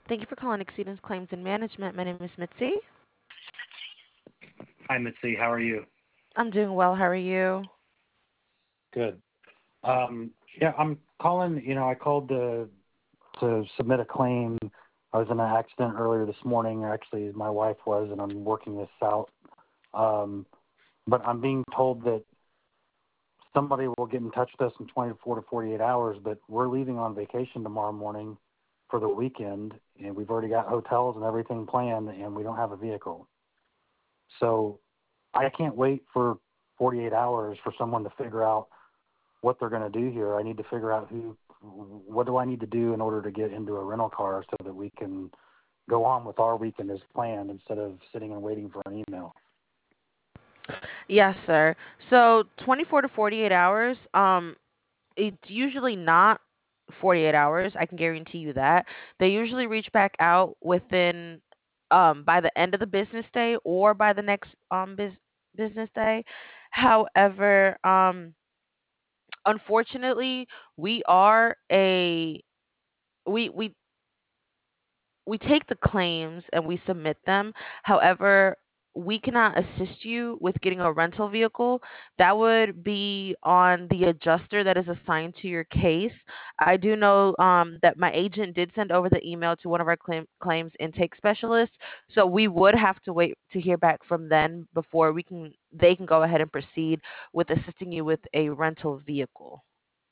Thank you for calling Exceedance Claims and Management. My name is Mitzi. Hi, Mitzi. How are you? I'm doing well. How are you? Good. Yeah, I'm calling. I called to submit a claim. I was in an accident earlier this morning. Actually, my wife was, and I'm working this out. Um, but I'm being told that somebody will get in touch with us in 24 to 48 hours. But we're leaving on vacation tomorrow morning for the weekend, and we've already got hotels and everything planned, and we don't have a vehicle. So I can't wait for 48 hours for someone to figure out what they're going to do here. I need to figure out what do I need to do in order to get into a rental car so that we can go on with our weekend as planned instead of sitting and waiting for an email. Yes, sir. So 24 to 48 hours. It's usually not 48 hours. I can guarantee you that. They usually reach back out within by the end of the business day or by the next business day. However, unfortunately, we are a we we take the claims and we submit them. However, we cannot assist you with getting a rental vehicle. That would be on the adjuster that is assigned to your case. I do know that my agent did send over the email to one of our claims intake specialists, so we would have to wait to hear back from them before they can go ahead and proceed with assisting you with a rental vehicle.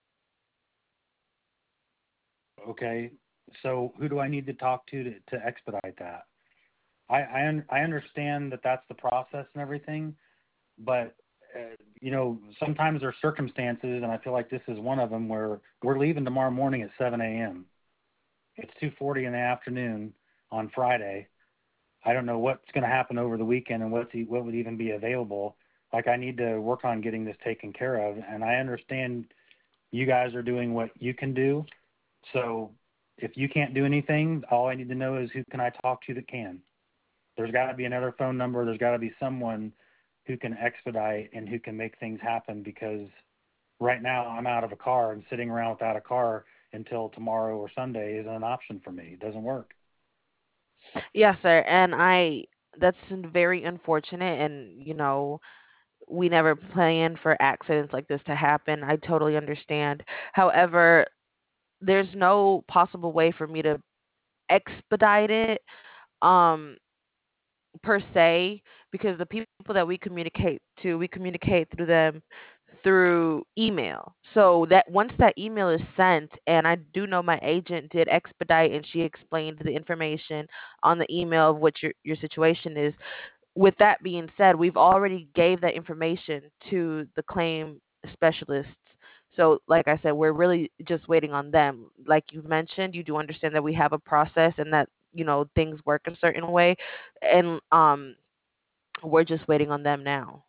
Okay, so who do I need to talk to expedite that? I understand that that's the process and everything, but sometimes there's circumstances, and I feel like this is one of them where we're leaving tomorrow morning at 7 a.m. It's 2:40 in the afternoon on Friday. I don't know what's going to happen over the weekend and what would even be available. Like, I need to work on getting this taken care of, and I understand you guys are doing what you can do. So if you can't do anything, all I need to know is who can I talk to that can. There's got to be another phone number. There's got to be someone who can expedite and who can make things happen, because right now I'm out of a car, and sitting around without a car until tomorrow or Sunday isn't an option for me. It doesn't work. Yes, sir. And that's very unfortunate. And, we never planned for accidents like this to happen. I totally understand. However, there's no possible way for me to expedite it. Um, per se, because the people that we communicate through them through email. So that once that email is sent, and I do know my agent did expedite and she explained the information on the email of what your situation is. With that being said, we've already gave that information to the claim specialists. So, like I said, we're really just waiting on them. Like you mentioned, you do understand that we have a process and that things work a certain way, and we're just waiting on them now.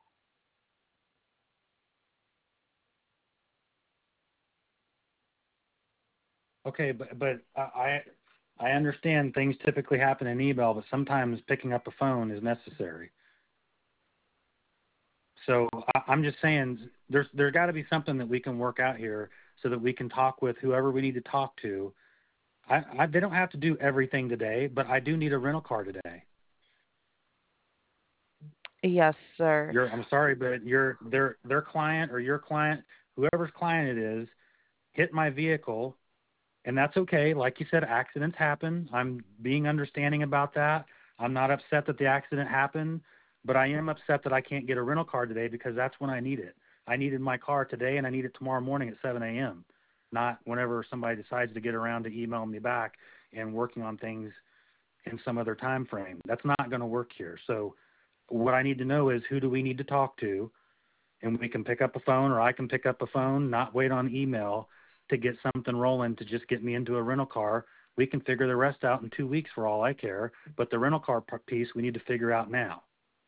Okay, but I understand things typically happen in email, but sometimes picking up the phone is necessary. So I'm just saying there's got to be something that we can work out here so that we can talk with whoever we need to talk to. They don't have to do everything today, but I do need a rental car today. Yes, sir. I'm sorry, but their client or your client, whoever's client it is, hit my vehicle, and that's okay. Like you said, accidents happen. I'm being understanding about that. I'm not upset that the accident happened, but I am upset that I can't get a rental car today because that's when I need it. I needed my car today, and I need it tomorrow morning at 7 a.m., not whenever somebody decides to get around to email me back and working on things in some other time frame. That's not going to work here. So what I need to know is who do we need to talk to, and we can pick up a phone, or I can pick up a phone, not wait on email to get something rolling to just get me into a rental car. We can figure the rest out in 2 weeks for all I care, but the rental car piece we need to figure out now.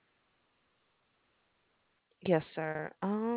Yes, sir.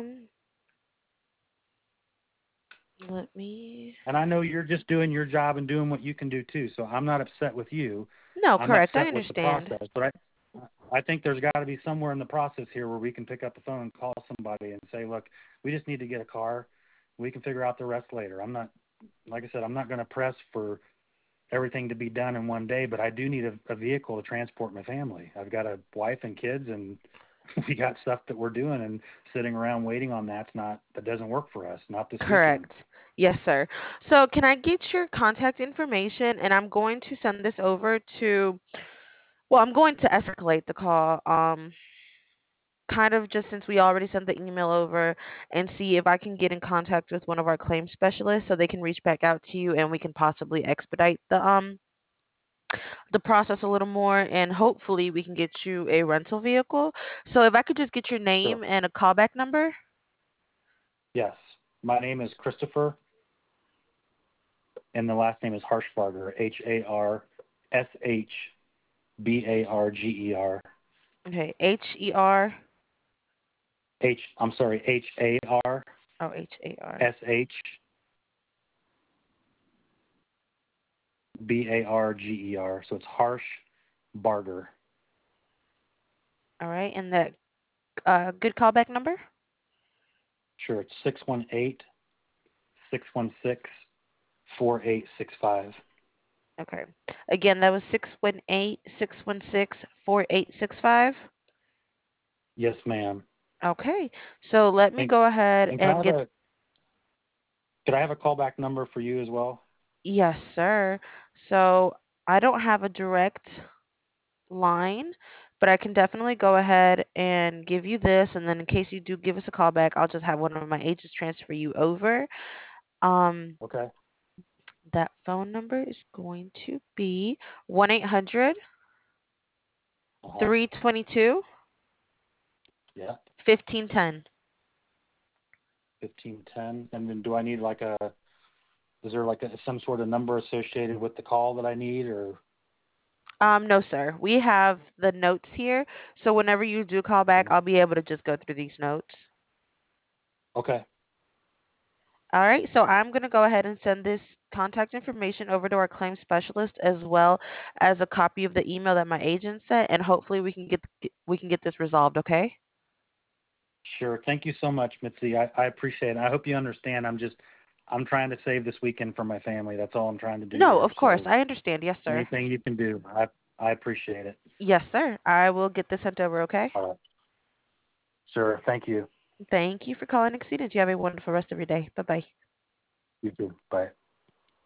Let me. And I know you're just doing your job and doing what you can do too, so I'm not upset with you. No, I'm correct. I upset with the understand. process, but I think there's got to be somewhere in the process here where we can pick up the phone and call somebody and say, look, we just need to get a car. We can figure out the rest later. I'm not, like I said, I'm not going to press for everything to be done in one day, but I do need a vehicle to transport my family. I've got a wife and kids, and we got stuff that we're doing, and sitting around waiting on that doesn't work for us. Not this weekend. Correct. Yes, sir. So can I get your contact information? And I'm going to send this over to, well, I'm going to escalate the call. Kind of just since we already sent the email over and see if I can get in contact with one of our claim specialists so they can reach back out to you and we can possibly expedite the process a little more and hopefully we can get you a rental vehicle. So if I could just get your Sure. name and a callback number. Yes. My name is Christopher, and the last name is Harshbarger. HARSHBARGER. Okay, H-E-R. I'm sorry, Oh, H-A-R. HARSHBARGER. So it's Harsh Barger. All right, and that good callback number? Sure, it's 618-616-4865. Okay. Again, that was 618-616-4865. Yes, ma'am. Okay. So let me And, go ahead and and get. could I have a callback number for you as well? Yes, sir. So I don't have a direct line, but I can definitely go ahead and give you this, and then in case you do give us a call back, I'll just have one of my agents transfer you over. Um, Okay. that phone number is going to be 1-800 Uh-huh. 322 Yeah. 1510. 1510. And then do I need is there some sort of number associated with the call that I need, or? No, sir. We have the notes here, so whenever you do call back, I'll be able to just go through these notes. Okay. All right, so I'm going to go ahead and send this contact information over to our claim specialist as well as a copy of the email that my agent sent, and hopefully we can get this resolved, okay? Sure. Thank you so much, Mitzi. I appreciate it. I hope you understand. I'm trying to save this weekend for my family. That's all I'm trying to do No, here. of course. So I understand. Yes, sir. anything you can do, I appreciate it. Yes, sir. I will get this sent over, okay? All right. Sure. Thank you. Thank you for calling Exceedance. You have a wonderful rest of your day. Bye-bye. You too. Bye.